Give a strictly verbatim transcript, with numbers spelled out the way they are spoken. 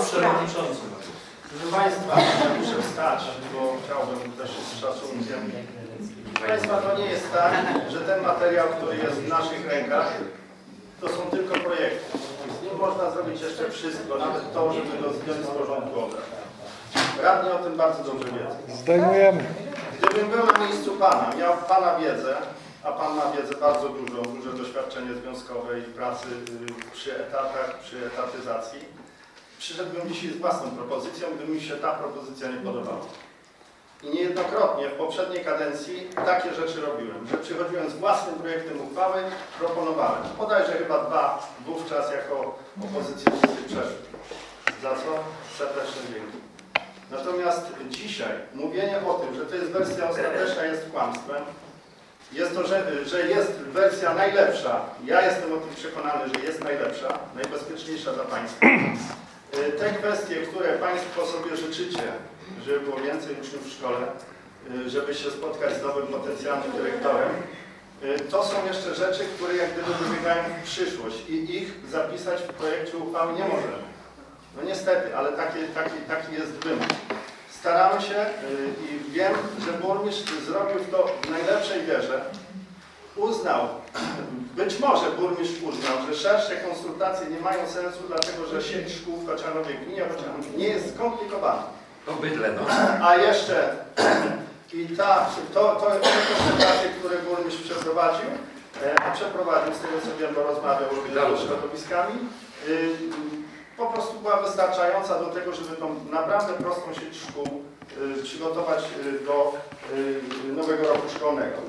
przewodniczący. Proszę Państwa, ja muszę wstać, bo chciałbym też z szacunkiem. Proszę Państwa, to nie jest tak, że ten materiał, który jest w naszych rękach, to są tylko projekty. Z nim można zrobić jeszcze wszystko, nawet to, żeby go zdjąć z porządku obrad. Radni o tym bardzo dobrze wiedzą. Zdejmujemy. Gdybym był na miejscu Pana, miał Pana wiedzę, a Pan ma wiedzę bardzo dużą, duże doświadczenie związkowe i pracy przy etatach, przy etatyzacji, przyszedłbym dzisiaj z własną propozycją, gdyby mi się ta propozycja nie podobała. I niejednokrotnie w poprzedniej kadencji takie rzeczy robiłem, że przychodziłem z własnym projektem uchwały, proponowałem. Bodajże chyba dwa wówczas jako opozycjoniści przeszły. Za co serdeczne dzięki. Natomiast dzisiaj mówienie o tym, że to jest wersja ostateczna, jest kłamstwem. Jest to, że, że jest wersja najlepsza. Ja jestem o tym przekonany, że jest najlepsza, najbezpieczniejsza dla Państwa. Te kwestie, które Państwo sobie życzycie, żeby było więcej uczniów w szkole, żeby się spotkać z nowym potencjalnym dyrektorem, to są jeszcze rzeczy, które jak gdyby wybiegają w przyszłość i ich zapisać w projekcie uchwały nie możemy. No niestety, ale taki, taki, taki jest wymóg. Staramy się i wiem, że burmistrz zrobił to w najlepszej wierze. Uznał, być może burmistrz uznał, że szersze konsultacje nie mają sensu, dlatego że sieć szkół w Kocianowie Gminie nie jest skomplikowana. To bydle, no. A jeszcze i ta, to, to, te konsultacje, które burmistrz przeprowadził, a przeprowadził z tego co wiem, bo rozmawiał z środowiskami, po prostu była wystarczająca do tego, żeby tą naprawdę prostą sieć szkół przygotować do nowego roku szkolnego.